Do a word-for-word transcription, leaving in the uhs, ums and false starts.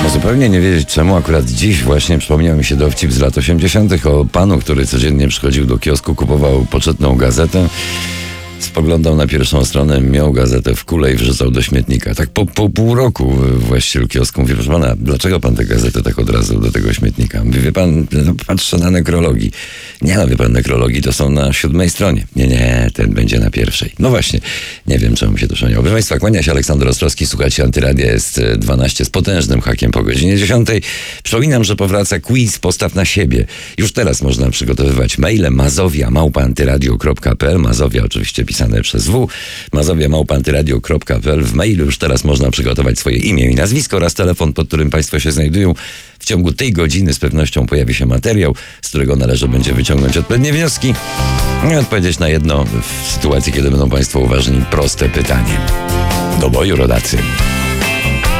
Zupełnie nie wiedzieć czemu, akurat dziś właśnie przypomniał mi się dowcip z lat osiemdziesiątych o panu, który codziennie przychodził do kiosku, kupował poczytną gazetę, spoglądał na pierwszą stronę, miał gazetę w kule i wrzucał do śmietnika. Tak po, po pół roku właściciel kiosku mówi: proszę pana, dlaczego pan tę gazetę tak od razu do tego śmietnika? Mówi: wie pan, no, patrzę na nekrologii. Nie, no wie pan, nekrologii to są na siódmej stronie. Nie, nie, ten będzie na pierwszej. No właśnie, nie wiem czemu się to szaniało. Proszę państwa, kłania się Aleksander Ostrowski, słuchajcie Antyradia, jest dwanaście z potężnym hakiem po godzinie dziesiątej. Przypominam, że powraca quiz Postaw na siebie. Już teraz można przygotowywać maile mazowia małpa antyradio kropka p l. Mazowia oczywiście pisane przez W. mazowia małpa antyradio kropka p l. W mailu już teraz można przygotować swoje imię i nazwisko oraz telefon, pod którym państwo się znajdują. W ciągu tej godziny z pewnością pojawi się materiał, z którego należy będzie wyciągnąć odpowiednie wnioski i odpowiedzieć na jedno w sytuacji, kiedy będą państwo uważni, proste pytanie. Do boju, rodacy.